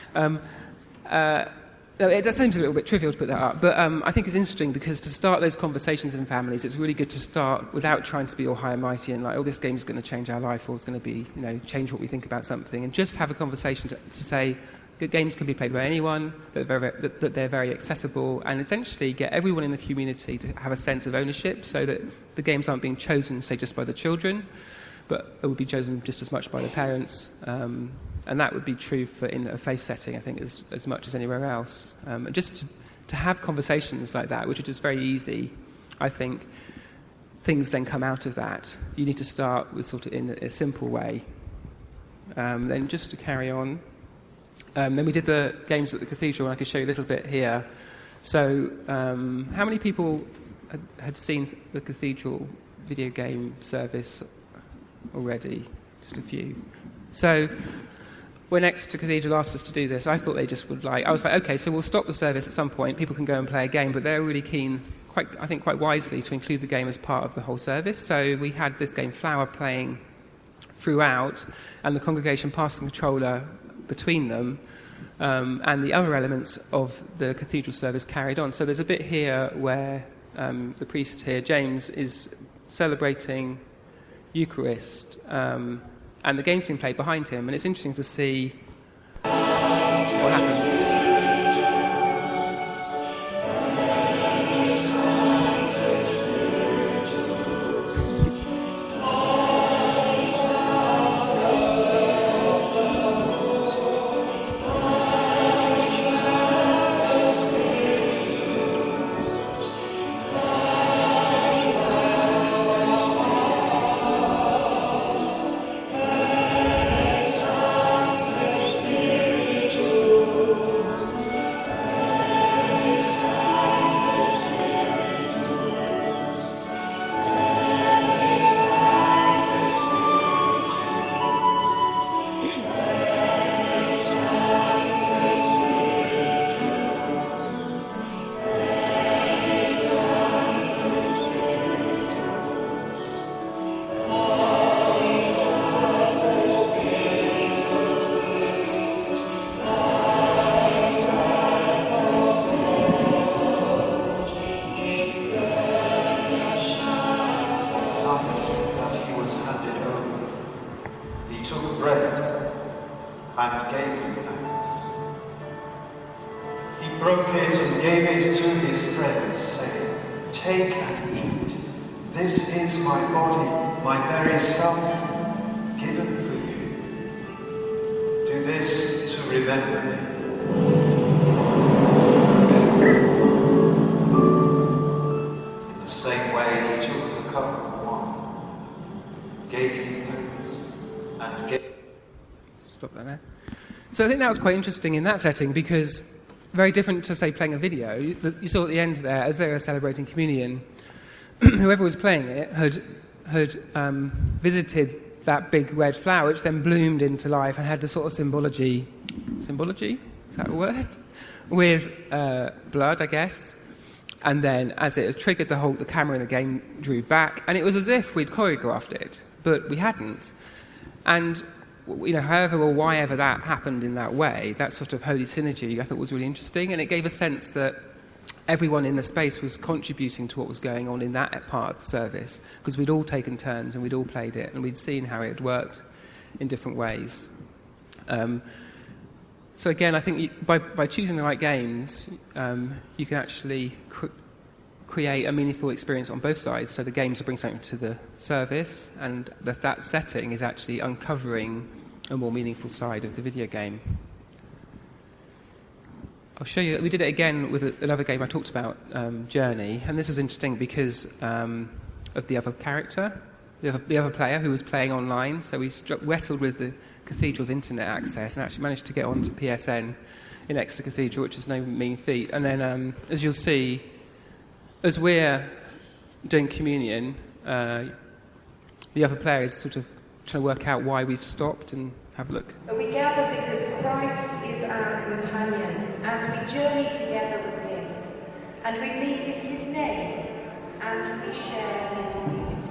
Speaker 2: That seems a little bit trivial to put that up, but I think it's interesting because to start those conversations in families, it's really good to start without trying to be all high and mighty and like, oh, this game's going to change our life, or it's going to be, change what we think about something, and just have a conversation to say that games can be played by anyone, that they're very accessible, and essentially get everyone in the community to have a sense of ownership, so that the games aren't being chosen, say, just by the children, but it would be chosen just as much by the parents. And that would be true in a faith setting, I think, as much as anywhere else. And just to have conversations like that, which are just very easy, I think things then come out of that. You need to start with sort of in a simple way. Then just to carry on, then we did the games at the cathedral, and I can show you a little bit here. So how many people had seen the cathedral video game service already? Just a few. So when Exeter Cathedral asked us to do this, I thought they just would I was like, okay, so we'll stop the service at some point, people can go and play a game, but they're really keen, quite wisely, to include the game as part of the whole service. So we had this game Flower playing throughout, and the congregation passing the controller between them, and the other elements of the cathedral service carried on. So there's a bit here where the priest here, James, is celebrating Eucharist, and the game's been played behind him, and it's interesting to see what happens.
Speaker 8: his friends, saying, "Take and eat. This is my body, my very self, given for you. Do this to remember me." In the same way, he took the cup of wine, gave you thanks, and gave...
Speaker 2: Stop that there. So I think that was quite interesting in that setting because very different to, say, playing a video. You saw at the end there, as they were celebrating communion, whoever was playing it had visited that big red flower, which then bloomed into life and had the sort of symbology, is that a word? With blood, I guess. And then as it was triggered, the camera in the game drew back, and it was as if we'd choreographed it, but we hadn't. And however or why ever that happened in that way, that sort of holy synergy, I thought was really interesting, and it gave a sense that everyone in the space was contributing to what was going on in that part of the service, because we'd all taken turns and we'd all played it, and we'd seen how it had worked in different ways. So again, I think by choosing the right games, you can actually create a meaningful experience on both sides. So the games will bring something to the service, and that setting is actually uncovering a more meaningful side of the video game. I'll show you. We did it again with another game I talked about, Journey, and this was interesting because of the other character, the other player who was playing online. So we wrestled with the Cathedral's internet access and actually managed to get onto PSN in Exeter Cathedral, which is no mean feat. And then, as you'll see, as we're doing communion, the other player is sort of trying to work out why we've stopped and have a look.
Speaker 9: We gather because Christ is our companion as we journey together with him, and we meet in his name, and we share his peace.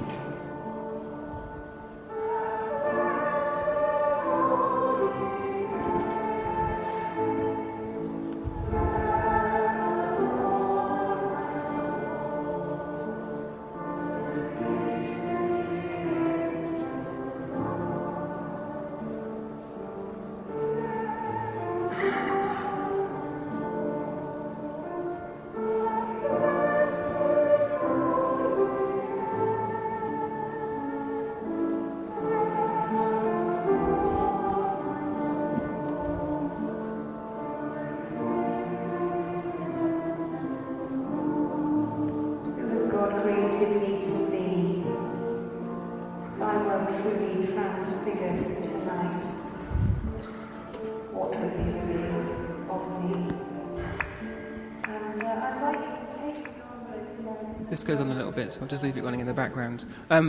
Speaker 2: This goes on a little bit, so I'll just leave it running in the background.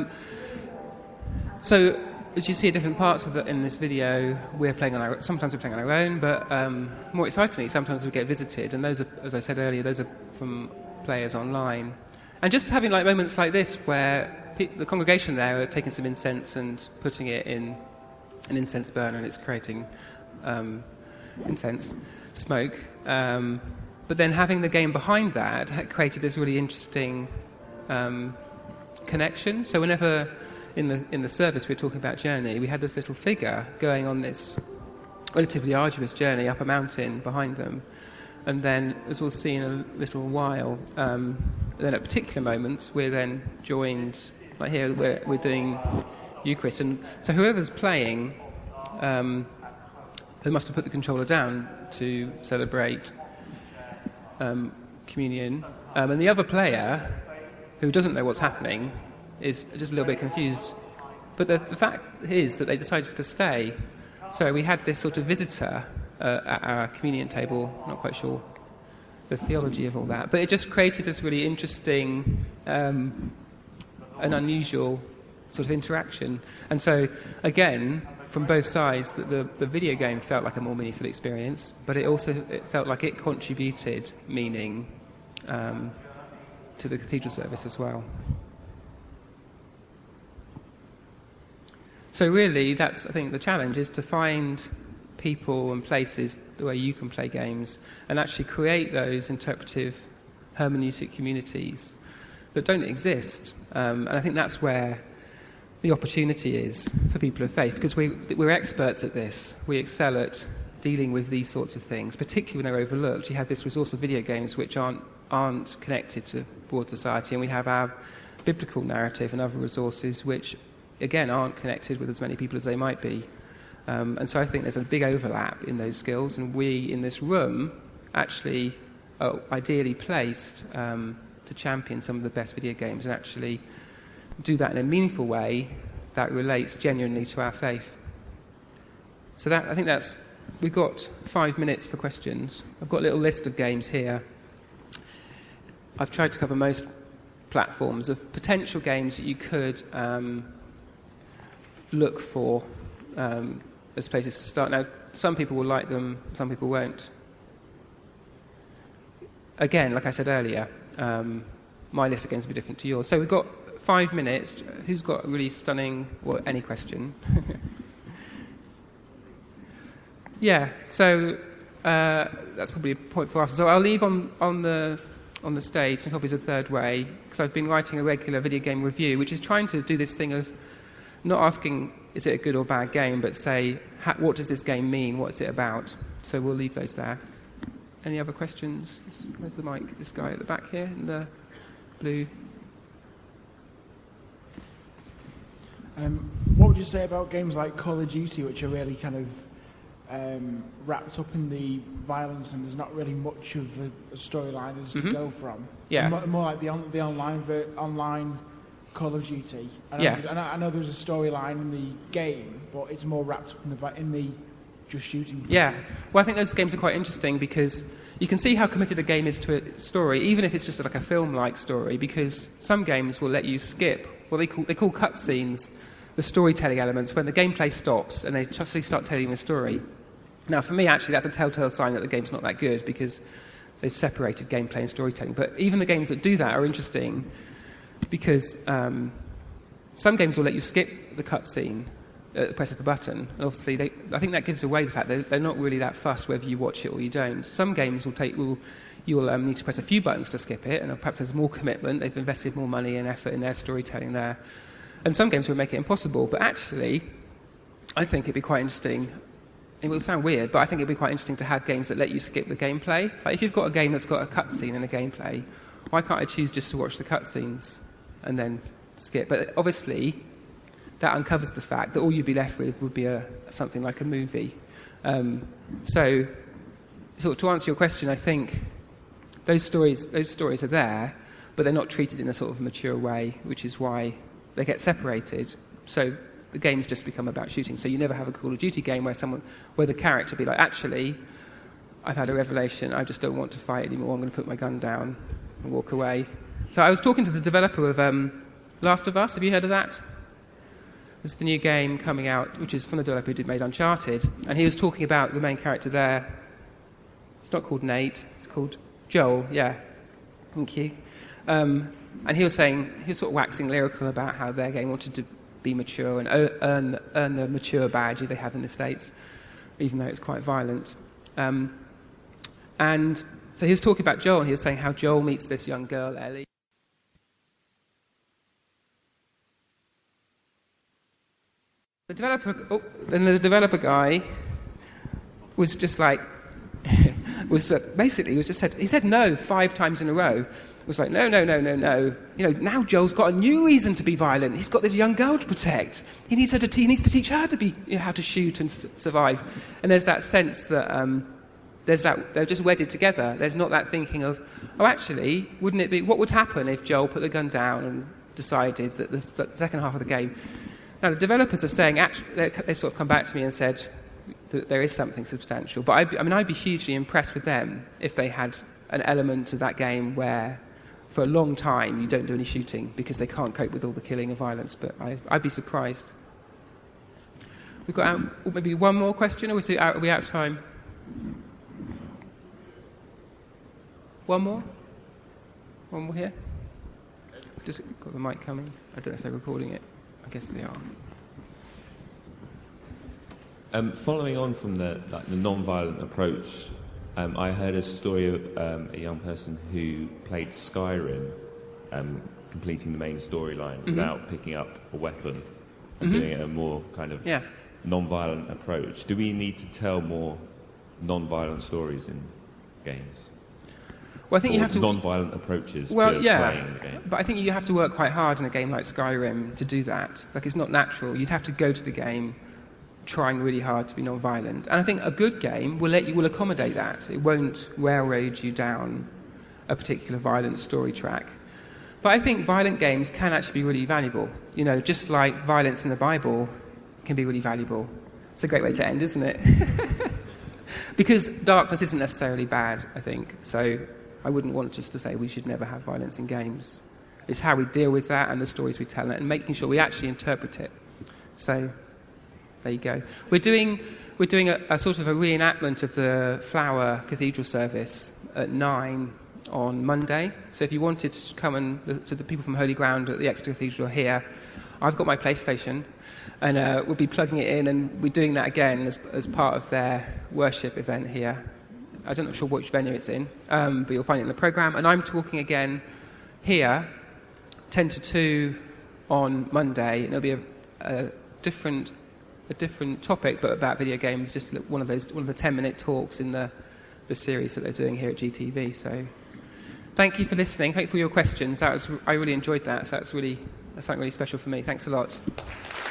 Speaker 2: So, as you see at different parts in this video, sometimes we're playing on our own, but more excitingly, sometimes we get visited, and those are, as I said earlier, those are from players online. And just having moments like this where the congregation there are taking some incense and putting it in an incense burner, and it's creating incense smoke. But then having the game behind that had created this really interesting connection. So whenever in the service we're talking about Journey, we had this little figure going on this relatively arduous journey up a mountain behind them. And then, as we'll see in a little while, then at particular moments we're then joined, like here we're doing Eucharist. And so whoever's playing, they must have put the controller down to celebrate communion, and the other player, who doesn't know what's happening, is just a little bit confused. But the fact is that they decided to stay. So we had this sort of visitor at our communion table, not quite sure the theology of all that, but it just created this really interesting and unusual sort of interaction. And so, again, from both sides, the video game felt like a more meaningful experience, but it felt like it contributed meaning to the cathedral service as well. So really, that's, I think, the challenge is to find people and places where you can play games and actually create those interpretive hermeneutic communities that don't exist. And I think that's where the opportunity is for people of faith, because we're experts at this. We excel at dealing with these sorts of things, particularly when they're overlooked. You have this resource of video games which aren't aren't connected to broad society, and we have our biblical narrative and other resources which, again, aren't connected with as many people as they might be. And so I think there's a big overlap in those skills, and we in this room actually are ideally placed to champion some of the best video games and actually do that in a meaningful way that relates genuinely to our faith. So that, I think that's... We've got 5 minutes for questions. I've got a little list of games here. I've tried to cover most platforms of potential games that you could look for as places to start. Now, some people will like them, some people won't. Again, like I said earlier, my list of games will be different to yours. So we've got 5 minutes. Who's got a really stunning, any question? Yeah, so that's probably a point for us. So I'll leave on the stage some copies of Third Way, because I've been writing a regular video game review, which is trying to do this thing of not asking, is it a good or bad game, but say, what does this game mean? What's it about? So we'll leave those there. Any other questions? Where's the mic? This guy at the back here in the blue.
Speaker 10: What would you say about games like Call of Duty, which are really kind of wrapped up in the violence, and there's not really much of a storyline to go from?
Speaker 2: Yeah.
Speaker 10: More like the online Call of Duty. I know there's a storyline in the game, but it's more wrapped up in the just shooting.
Speaker 2: Yeah. Well, I think those games are quite interesting because you can see how committed a game is to a story, even if it's just like a film-like story, because some games will let you skip what they call cutscenes, the storytelling elements, when the gameplay stops and they just start telling a story. Now, for me, actually, that's a telltale sign that the game's not that good, because they've separated gameplay and storytelling. But even the games that do that are interesting, because some games will let you skip the cutscene at the press of a button. And obviously, I think that gives away the fact that they're not really that fussed whether you watch it or you don't. Some games you'll need to press a few buttons to skip it, and perhaps there's more commitment. They've invested more money and effort in their storytelling there. And some games will make it impossible. But actually, I think it'd be quite interesting. It will sound weird, but I think it'd be quite interesting to have games that let you skip the gameplay. Like if you've got a game that's got a cutscene and a gameplay, why can't I choose just to watch the cutscenes and then skip? But obviously, that uncovers the fact that all you'd be left with would be something like a movie. So to answer your question, I think those stories are there, but they're not treated in a sort of mature way, which is why they get separated. So the games just become about shooting. So you never have a Call of Duty game where the character be like, actually, I've had a revelation, I just don't want to fight anymore, I'm going to put my gun down and walk away. So I was talking to the developer of Last of Us. Have you heard of that? This is the new game coming out, which is from the developer who made Uncharted. And he was talking about the main character there. It's not called Nate, it's called Joel, yeah. Thank you. And he was sort of waxing lyrical about how their game wanted to be mature and earn the mature badge they have in the States, even though it's quite violent. And so he was talking about Joel, and he was saying how Joel meets this young girl, Ellie. The developer guy was just like, he said no 5 times in a row. It was like, no. Now Joel's got a new reason to be violent. He's got this young girl to protect. He needs to teach her to be how to shoot and survive. And there's that sense that they're just wedded together. There's not that thinking of, actually, wouldn't it be, what would happen if Joel put the gun down and decided that the second half of the game. Now the developers are saying, they sort of come back to me and said that there is something substantial. But I'd be hugely impressed with them if they had an element of that game where, for a long time, you don't do any shooting because they can't cope with all the killing and violence. But I'd be surprised. We've got maybe one more question, or are we out of time? One more? One more here? Just got the mic coming. I don't know if they're recording it. I guess they are.
Speaker 11: Following on from the non-violent approach, I heard a story of a young person who played Skyrim, completing the main storyline without picking up a weapon and doing it a more kind of non-violent approach. Do we need to tell more non-violent stories in games?
Speaker 2: Well, I think you have to
Speaker 11: non-violent approaches to
Speaker 2: playing
Speaker 11: the game.
Speaker 2: But I think you have to work quite hard in a game like Skyrim to do that. Like, it's not natural. You'd have to go to the game trying really hard to be non-violent. And I think a good game will accommodate that. It won't railroad you down a particular violent story track. But I think violent games can actually be really valuable. You know, just like violence in the Bible can be really valuable. It's a great way to end, isn't it? Because darkness isn't necessarily bad, I think. So I wouldn't want just to say we should never have violence in games. It's how we deal with that and the stories we tell, and making sure we actually interpret it. So there you go. We're doing a sort of a reenactment of the Flower Cathedral service at 9 on Monday. So if you wanted to come and to the people from Holy Ground at the Exeter Cathedral here, I've got my PlayStation, and we'll be plugging it in, and we're doing that again as part of their worship event here. I'm not sure which venue it's in, but you'll find it in the programme. And I'm talking again here, 10 to 2 on Monday, and it'll be a different topic, but about video games, just one of the 10-minute talks in the series that they're doing here at GTV. So thank you for listening. Thank you for your questions. I really enjoyed that. So that's something really special for me. Thanks a lot.